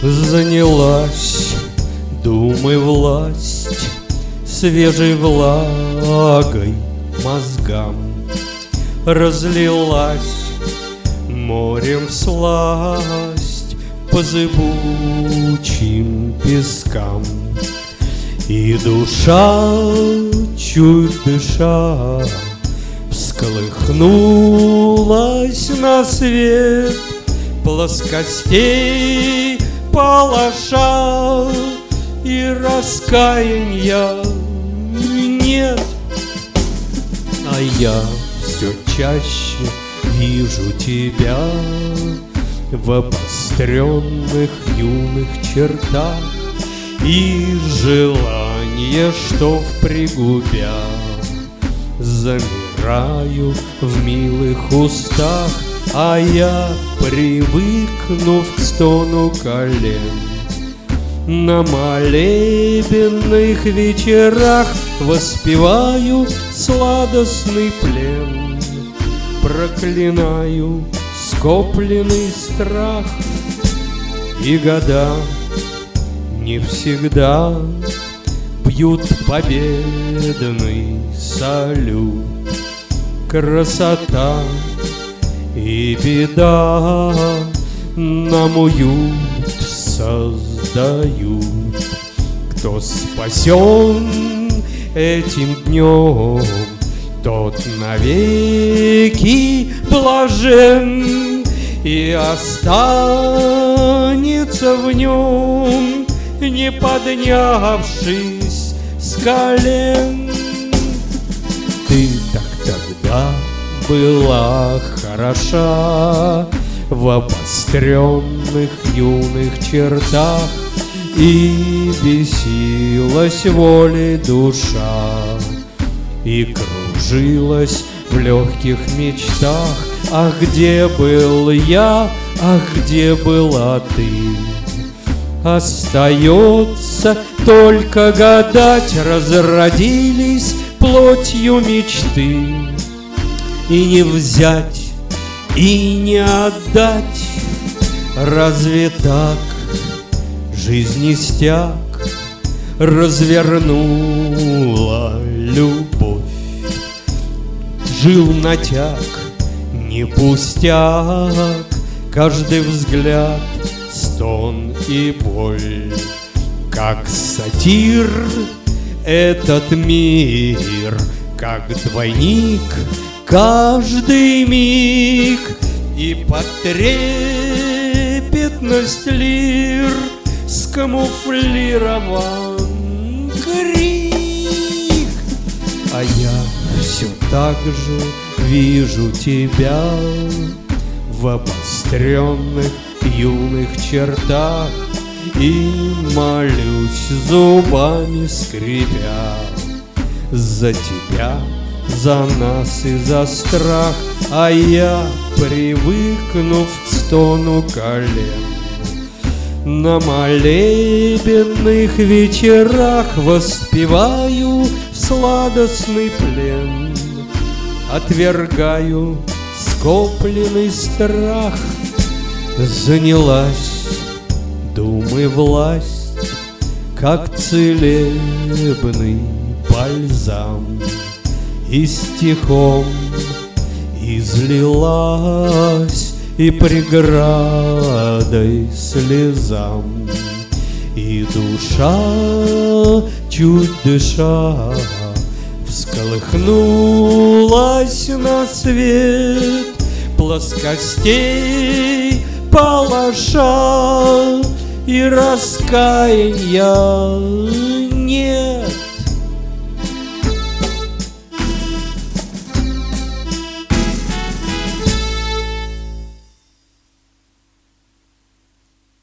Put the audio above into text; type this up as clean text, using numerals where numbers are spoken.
Занялась думой власть свежей влагой мозгам, разлилась морем всласть по зыбучим пескам. И душа, чуть дыша, всколыхнулась на свет плоскостей палаша, и раскаяния нет. А я все чаще вижу тебя в обостренных юных чертах, и желание, что впрягубя замираю в милых устах. А я, привыкнув к стону колен, на молебенных вечерах воспеваю сладостный плен, проклинаю скопленный страх. И года не всегда бьют победный салют. Красота и беда нам уют создают. Кто спасен этим днем, тот навеки блажен и останется в нем, не поднявшись с колен. Ты так тогда была хороша в обостренных юных чертах, и бесилась волей душа, и кружилась в легких мечтах. Ах, где был я, ах, где была ты? Остается только гадать, разродились плотью мечты, и не взять, и не отдать. Разве так жизнь стяг развернула любовь? Жил натяг, не пустяк, каждый взгляд стон и боль. Как сатир этот мир, как двойник каждый миг, и под трепетность лир скамуфлирован крик. А я все так же вижу тебя в обостренных юных чертах, и молюсь зубами скрипя за тебя, за нас и за страх. А я, привыкнув к стону колен, на молебенных вечерах воспеваю сладостный плен, отвергаю скопленный страх. Занялась думой власть, как целебный бальзам, и стихом излилась, и преградой слезам. И душа, чуть дыша, всколыхнулась на свет плоскостей палаша, и раскаяния нет.